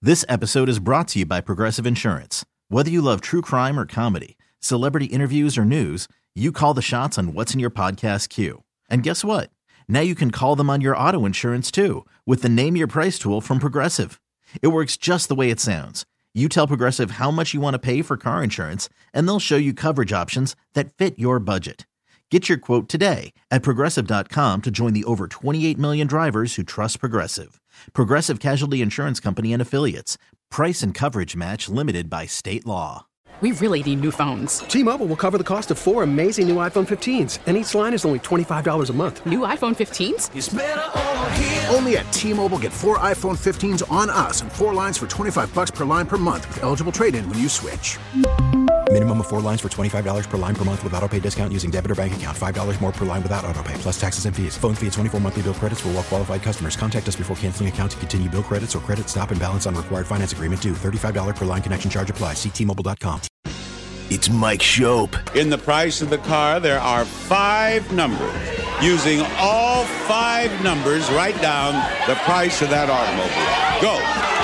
This episode is brought to you by Progressive Insurance. Whether you love true crime or comedy, celebrity interviews or news, you call the shots on what's in your podcast queue. And guess what? Now you can call them on your auto insurance too with the Name Your Price tool from Progressive. It works just the way it sounds. You tell Progressive how much you want to pay for car insurance, and they'll show you coverage options that fit your budget. Get your quote today at Progressive.com to join the over 28 million drivers who trust Progressive. Progressive Casualty Insurance Company and Affiliates. Price and coverage match limited by state law. We really need new phones. T-Mobile will cover the cost of 4 amazing new iPhone 15s, and each line is only $25 a month. New iPhone 15s? It's better over here. Only at T-Mobile, get 4 iPhone 15s on us and 4 lines for $25 per line per month with eligible trade-in when you switch. Minimum of 4 lines for $25 per line per month with autopay discount using debit or bank account. $5 more per line without autopay, plus taxes and fees. Phone fee at 24 monthly bill credits for well-qualified customers. Contact us before canceling account to continue bill credits or credit stop and balance on required finance agreement due. $35 per line connection charge applies. See T-Mobile.com. It's Mike Shope. In the price of the car, there are 5 numbers. Using all 5 numbers, write down the price of that automobile. Go.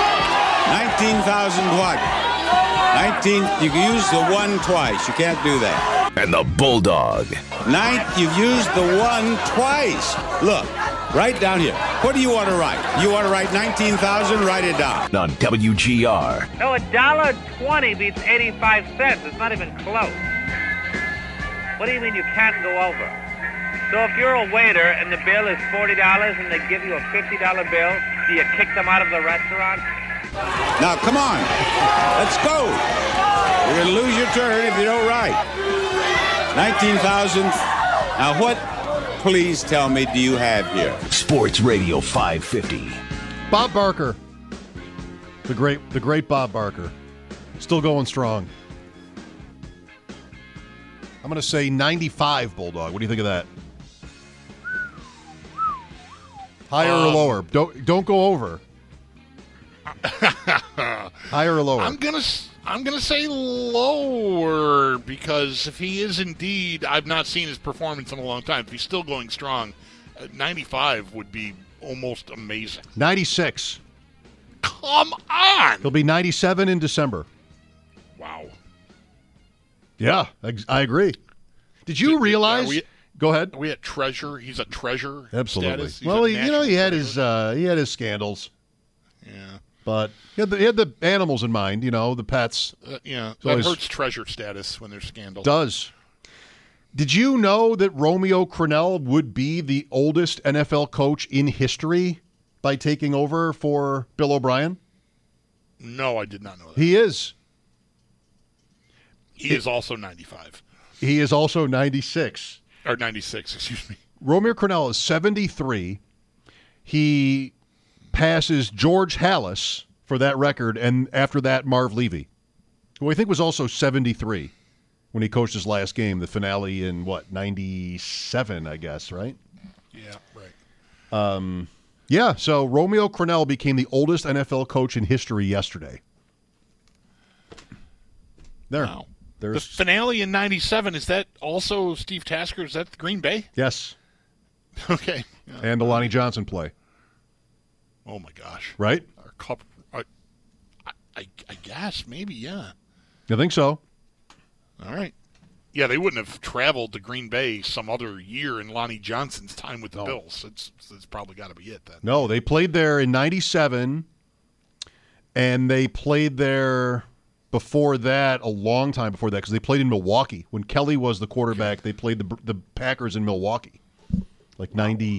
19,000 what? 19, you can use the 1 twice. You can't do that. And the Bulldog. You've used the 1 twice. Look, write down here. What do you want to write? You want to write 19,000? Write it down. On WGR. No, $1.20 beats 85 cents. It's not even close. What do you mean you can't go over? So if you're a waiter and the bill is $40 and they give you a $50 bill, do you kick them out of the restaurant? Now, come on. Let's go. You're going to lose your turn if you don't write. 19,000. Now, what, please tell me, do you have here? Sports Radio 550. Bob Barker. The great Bob Barker. Still going strong. I'm going to say 95, Bulldog. What do you think of that? Higher or lower? Don't go over. Higher or lower? I'm gonna say lower, because if he is indeed, I've not seen his performance in a long time. If he's still going strong, 95 would be almost amazing. 96. Come on! He'll be 97 in December. Wow. Yeah, I agree. Did you realize? Go ahead. Are we at treasure? He's a treasure. Absolutely. Status? Well, he had his scandals. Yeah. But he had the animals in mind, the pets. Yeah, that hurts treasure status when there's scandals. Does. Did you know that Romeo Crennel would be the oldest NFL coach in history by taking over for Bill O'Brien? No, I did not know that. He is. He is also 95. He is also 96. Or 96, excuse me. Romeo Crennel is 73. He passes George Halas for that record, and after that, Marv Levy, who I think was also 73 when he coached his last game, the finale in, 97, I guess, right? Yeah, right. Yeah, so Romeo Crennel became the oldest NFL coach in history yesterday. There. Wow. The finale in 97, is that also Steve Tasker? Is that Green Bay? Yes. Okay. Yeah. And the Lonnie Johnson play. Oh, my gosh. Right? I guess, maybe, yeah. I think so. All right. Yeah, they wouldn't have traveled to Green Bay some other year in Lonnie Johnson's time with the Bills. It's probably got to be it then. No, they played there in 97, and they played there before that, a long time before that, because they played in Milwaukee. When Kelly was the quarterback, they played the Packers in Milwaukee, like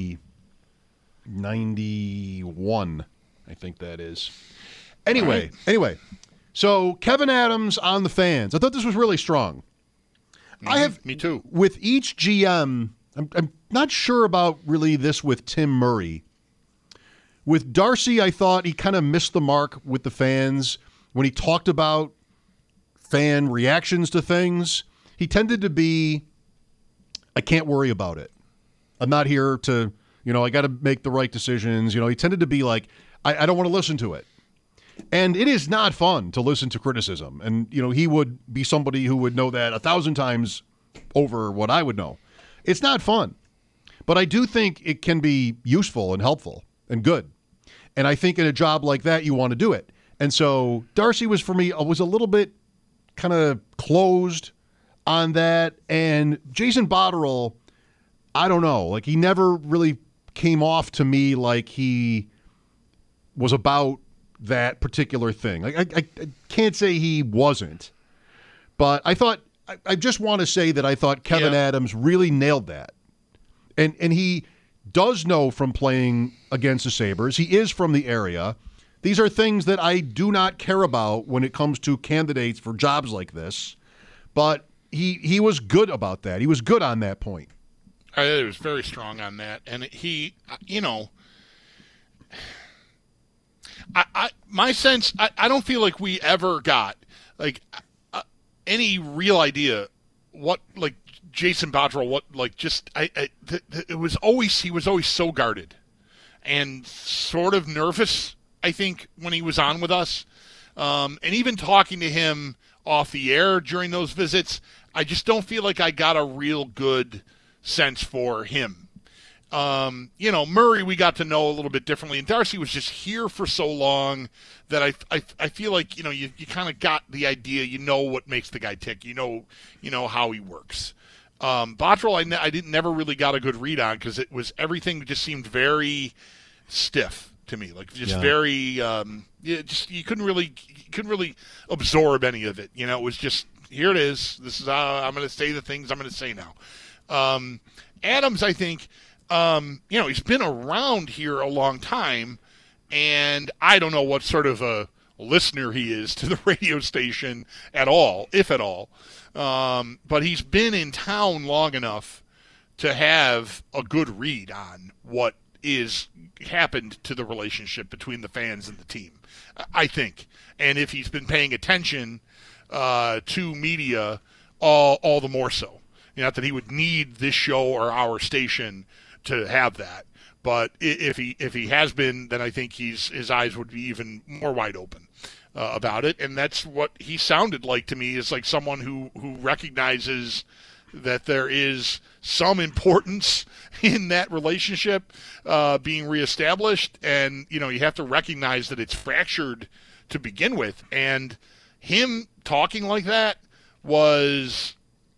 91, I think that is. Anyway, so Kevin Adams on the fans. I thought this was really strong. Me too. With each GM, I'm not sure about really this with Tim Murray. With Darcy, I thought he kind of missed the mark with the fans when he talked about fan reactions to things. He tended to be, I can't worry about it. I'm not here to, I got to make the right decisions. He tended to be like, I don't want to listen to it. And it is not fun to listen to criticism. And, he would be somebody who would know that 1,000 times over what I would know. It's not fun. But I do think it can be useful and helpful and good. And I think in a job like that, you want to do it. And so Darcy was, for me, was a little bit kind of closed on that. And Jason Botterill, I don't know. Like, he never really came off to me like he was about that particular thing. Like, I can't say he wasn't. But I thought, I just want to say that I thought Kevin Adams really nailed that. And he does know from playing against the Sabres. He is from the area. These are things that I do not care about when it comes to candidates for jobs like this. But he was good about that. He was good on that point. He was very strong on that. And he, my sense, I don't feel like we ever got, like, any real idea what, like, Jason Botterill, what, like, just, it was always, he was always so guarded and sort of nervous, I think, when he was on with us. And even talking to him off the air during those visits, I just don't feel like I got a real good sense for him. Murray we got to know a little bit differently, and Darcy was just here for so long that I feel like, you kind of got the idea, what makes the guy tick, you know how he works. Botterill, I never really got a good read on, because it was, everything just seemed very stiff to me, like just very, you couldn't really absorb any of it. It was just, here it is. This is how I'm going to say the things I'm going to say now. Adams, I think, he's been around here a long time, and I don't know what sort of a listener he is to the radio station at all, if at all. But he's been in town long enough to have a good read on what is happened to the relationship between the fans and the team, I think. And if he's been paying attention to media, all the more so. Not that he would need this show or our station to have that, but if he has been, then I think his eyes would be even more wide open about it. And that's what he sounded like to me, is like someone who recognizes that there is some importance in that relationship being reestablished, and you have to recognize that it's fractured to begin with. And him talking like that was,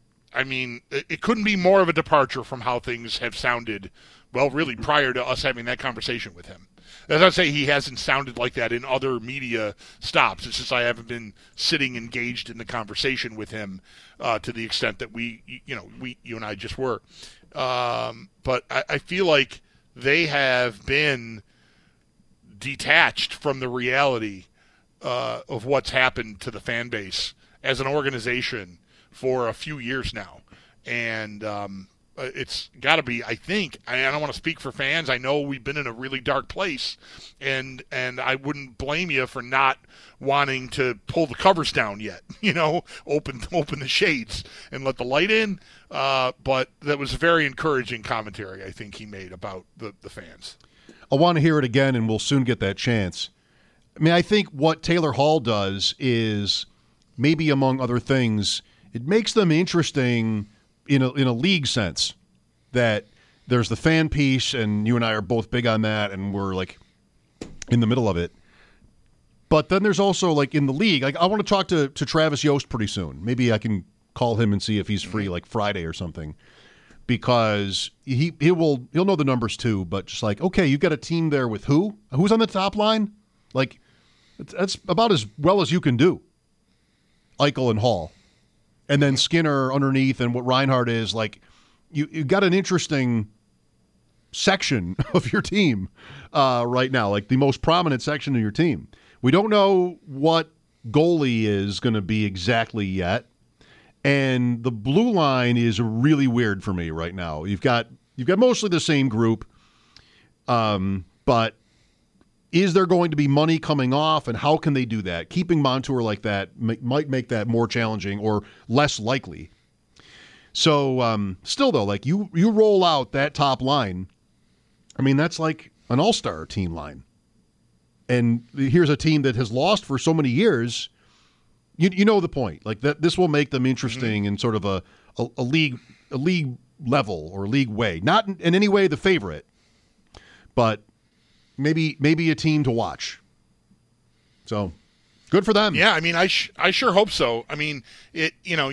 it couldn't be more of a departure from how things have sounded, well, really prior to us having that conversation with him. As I say, he hasn't sounded like that in other media stops. It's just I haven't been sitting engaged in the conversation with him to the extent that you and I just were. But I feel like they have been detached from the reality of what's happened to the fan base as an organization for a few years now. And it's got to be, I think, I don't want to speak for fans. I know we've been in a really dark place, and I wouldn't blame you for not wanting to pull the covers down yet, open the shades and let the light in. But that was a very encouraging commentary, I think, he made about the fans. I want to hear it again, and we'll soon get that chance. I think what Taylor Hall does is, maybe among other things, it makes them interesting in a league sense, that there's the fan piece, and you and I are both big on that, and we're like in the middle of it. But then there's also, like, in the league, like, I want to talk to Travis Yost pretty soon. Maybe I can call him and see if he's free, like Friday or something, because he'll know the numbers too. But just like, okay, you've got a team there with who's on the top line? Like, that's about as well as you can do. Eichel and Hall. And then Skinner underneath, and what Reinhart is, like, you got an interesting section of your team right now, like the most prominent section of your team. We don't know what goalie is going to be exactly yet, and the blue line is really weird for me right now. You've got mostly the same group, but is there going to be money coming off, and how can they do that? Keeping Montour like that might make that more challenging or less likely. So still, though, like you roll out that top line, that's like an all-star team line. And here's a team that has lost for so many years. You know the point. Like that, this will make them interesting in sort of a league level or league way. Not in any way the favorite, but maybe a team to watch. So Good for them. Yeah, I mean, I sure hope so. I mean, I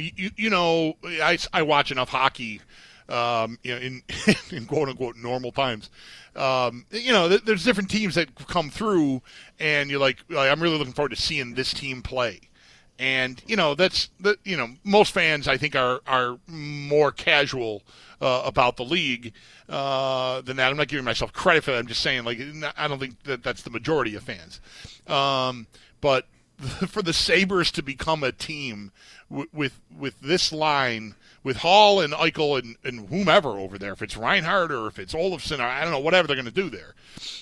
watch enough hockey, in quote unquote normal times. There's different teams that come through, and you're like, I'm really looking forward to seeing this team play. And most fans I think are more casual about the league than that. I'm not giving myself credit for that. I'm just saying, I don't think that's the majority of fans. But for the Sabres to become a team with this line, with Hall and Eichel and whomever over there, if it's Reinhart or if it's Olofsson, or I don't know, whatever they're going to do there,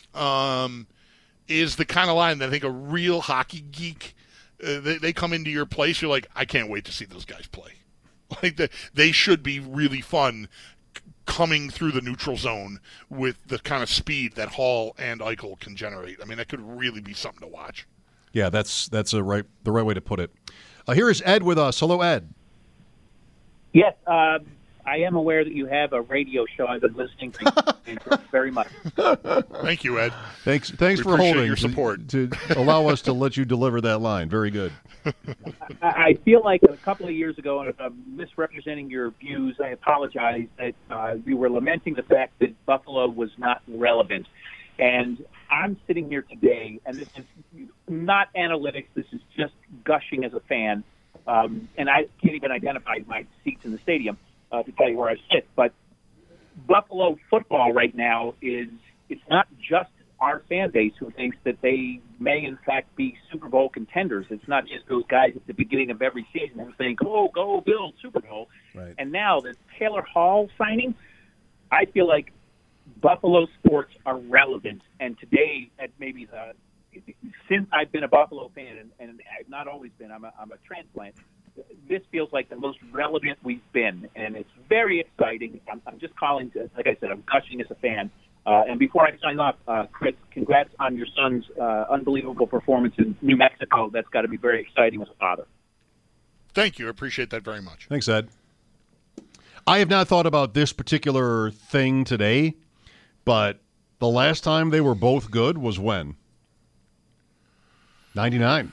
is the kind of line that I think a real hockey geek, they come into your place, you're like, I can't wait to see those guys play. They should be really fun coming through the neutral zone with the kind of speed that Hall and Eichel can generate. I mean, that could really be something to watch. Yeah, that's the right way to put it. Here is Ed with us. Hello, Ed. Yes, I am aware that you have a radio show. I've been listening to you very much. Thank you, Ed. Thanks we for holding your support to allow us to let you deliver that line. Very good. I feel like a couple of years ago, if I'm misrepresenting your views, I apologize that you were lamenting the fact that Buffalo was not relevant. And I'm sitting here today, and this is not analytics. This is just gushing as a fan. And I can't even identify my seats in the stadium to tell you where I sit. But Buffalo football right now it's not just our fan base who thinks that they may, in fact, be Super Bowl contenders. It's not just those guys at the beginning of every season who think, oh, go Bills, Super Bowl. Right. And now the Taylor Hall signing, I feel like Buffalo sports are relevant. And today, since I've been a Buffalo fan, and I've not always been, I'm a transplant, this feels like the most relevant we've been. And it's very exciting. I'm just calling to, like I said, I'm gushing as a fan. And before I sign off, Chris, congrats on your son's unbelievable performance in New Mexico. That's got to be very exciting as a father. Thank you. I appreciate that very much. Thanks, Ed. I have not thought about this particular thing today, but the last time they were both good was when? 99.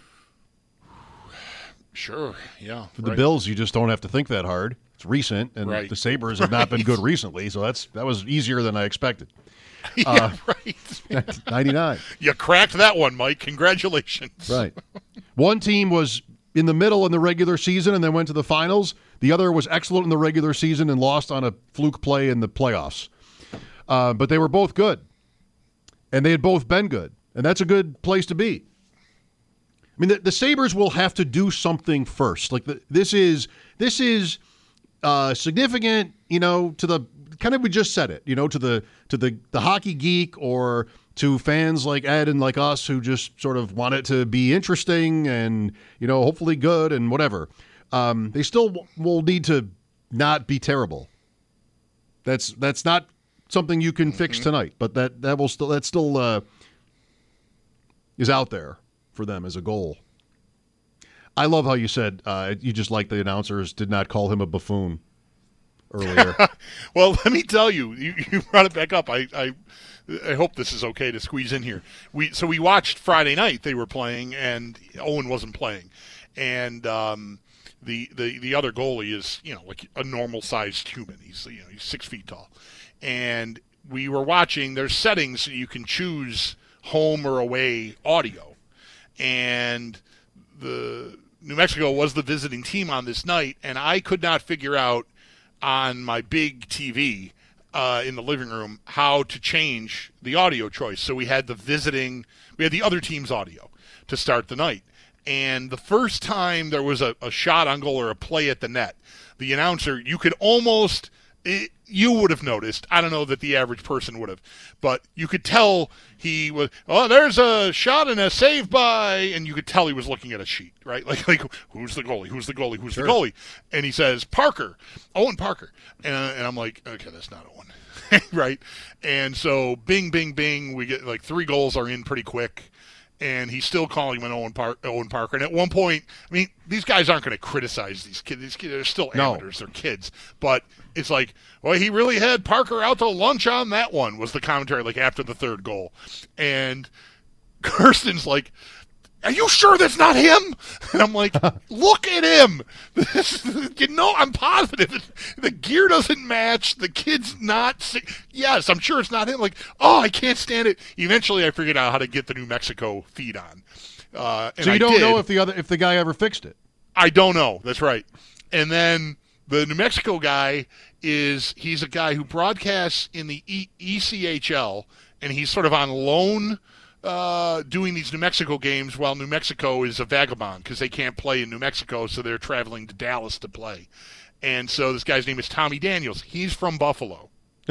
Sure, yeah. For the Bills, you just don't have to think that hard. It's recent, and right. The Sabres have not been good recently, so that was easier than I expected. Yeah, right. 99. You cracked that one, Mike. Congratulations. Right. One team was in the middle in the regular season and then went to the finals. The other was excellent in the regular season and lost on a fluke play in the playoffs. But they were both good, and they had both been good, and that's a good place to be. I mean, the Sabres will have to do something first. Like this is significant, to the kind of, we just said it, to the hockey geek or to fans like Ed and like us who just sort of want it to be interesting and hopefully good and whatever. They still will need to not be terrible. That's not something you can fix tonight, but that still is out there for them as a goal. I love how you said you just like the announcers did not call him a buffoon earlier. Well, let me tell you, you brought it back up. I hope this is okay to squeeze in here. We watched Friday night. They were playing, and Owen wasn't playing, and the other goalie is like a normal sized human. He's 6 feet tall, and we were watching. There's settings so you can choose home or away audio, and the New Mexico was the visiting team on this night, and I could not figure out on my big TV in the living room how to change the audio choice. So we had the other team's audio to start the night. And the first time there was a shot on goal or a play at the net, the announcer, you could almost... you would have noticed. I don't know that the average person would have, but you could tell he was, there's a shot and a save by, and you could tell he was looking at a sheet, right? Like who's the goalie? Who's the goalie? Who's Sure. the goalie? And he says, Owen Parker. And I'm like, okay, that's not Owen, right? And so bing, bing, bing, we get like 3 goals are in pretty quick. And he's still calling him an Owen Parker. And at one point, I mean, these guys aren't going to criticize these kids. These kids are still amateurs. They're kids. But it's like, well, he really had Parker out to lunch on that one, was the commentary, like after the 3rd goal. And Kirsten's like, are you sure that's not him? And I'm like, look at him. I'm positive. The gear doesn't match. The kid's not. Yes, I'm sure it's not him. Like, I can't stand it. Eventually, I figured out how to get the New Mexico feed on. So you don't know if the guy ever fixed it? I don't know. That's right. And then the New Mexico guy he's a guy who broadcasts in the ECHL, and he's sort of on loan doing these New Mexico games while New Mexico is a vagabond because they can't play in New Mexico, so they're traveling to Dallas to play. And so this guy's name is Tommy Daniels. He's from Buffalo.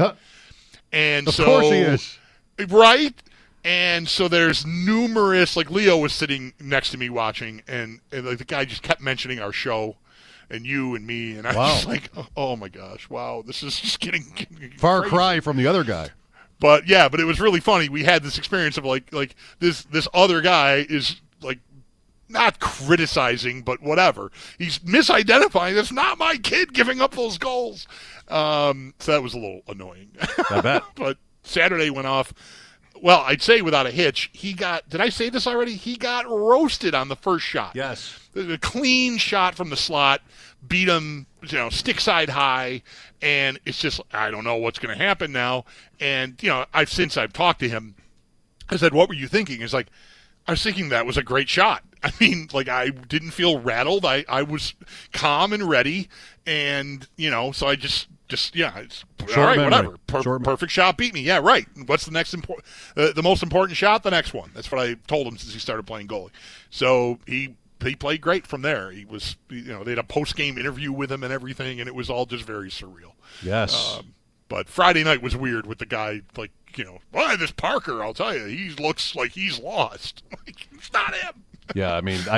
And of course he is. Right? And so there's numerous, like Leo was sitting next to me watching, and like the guy just kept mentioning our show and you and me, and I was like, oh my gosh, wow, this is just getting far crazy. Cry from the other guy. But it was really funny. We had this experience of like this other guy is like not criticizing, but whatever. He's misidentifying. That's not my kid giving up those goals. So that was a little annoying. I bet. But Saturday went off. Well, I'd say without a hitch. Did I say this already? He got roasted on the first shot. Yes. A clean shot from the slot, beat him, stick side high, and it's just, I don't know what's going to happen now. And, since I've talked to him, I said, what were you thinking? He's like, I was thinking that was a great shot. I mean, like, I didn't feel rattled. I was calm and ready, and, so I just it's all right, whatever. Perfect shot beat me. Yeah, right. What's the next the most important shot? The next one. That's what I told him since he started playing goalie. So he played great from there. He was, they had a post-game interview with him and everything, and it was all just very surreal. Yes. But Friday night was weird with the guy, like, this Parker, I'll tell you, he looks like he's lost. It's not him. Yeah, I mean,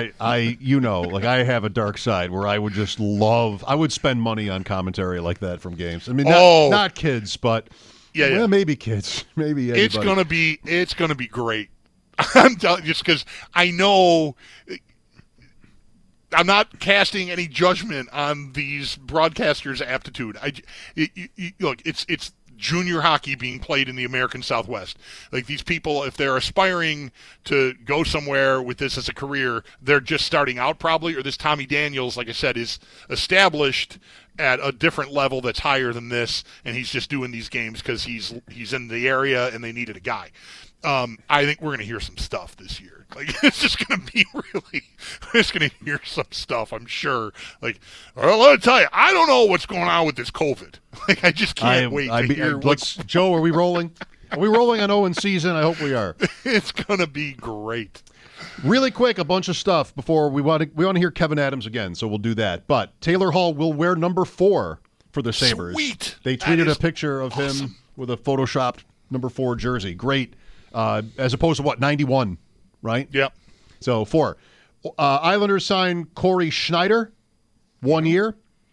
I have a dark side where I would just I would spend money on commentary like that from games. I mean, not kids, but maybe kids, maybe anybody. It's gonna be great. I'm telling you, just because I know I'm not casting any judgment on these broadcasters' aptitude. Look, it's junior hockey being played in the American Southwest. Like, these people, if they're aspiring to go somewhere with this as a career, they're just starting out probably, or this Tommy Daniels, like I said, is established at a different level that's higher than this, and he's just doing these games because he's in the area and they needed a guy. I think we're going to hear some stuff this year. Like, it's just going to be we're just going to hear some stuff, I'm sure. Like, well, let me tell you, I don't know what's going on with this COVID. Like, I just can't wait to hear Joe, are we rolling? Are we rolling on Owen season? I hope we are. It's going to be great. Really quick, a bunch of stuff before we want to hear Kevin Adams again, so we'll do that. But Taylor Hall will wear number 4 for the Sabres. Sweet. They tweeted a picture of him with a photoshopped number 4 jersey. Great. As opposed to 91, right? Yep. So 4. Islanders signed Corey Schneider, 1 year.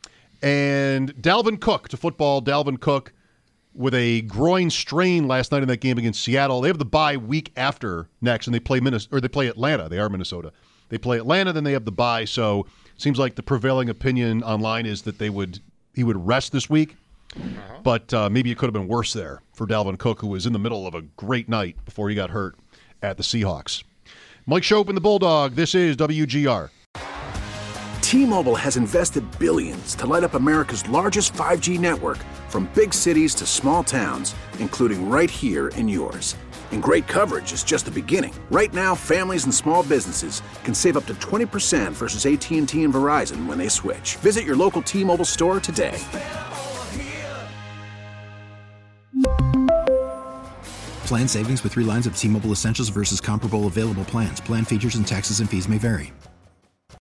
And Dalvin Cook to football. Dalvin Cook with a groin strain last night in that game against Seattle. They have the bye week after next, and they play Atlanta. They are Minnesota. They play Atlanta, then they have the bye. So it seems like the prevailing opinion online is that he would rest this week. But maybe it could have been worse there for Dalvin Cook, who was in the middle of a great night before he got hurt at the Seahawks. Mike Schopp and the Bulldog. This is WGR. T-Mobile has invested billions to light up America's largest 5G network, from big cities to small towns, including right here in yours. And great coverage is just the beginning. Right now, families and small businesses can save up to 20% versus AT&T and Verizon when they switch. Visit your local T-Mobile store today. Plan savings with 3 lines of T-Mobile Essentials versus comparable available plans. Plan features and taxes and fees may vary.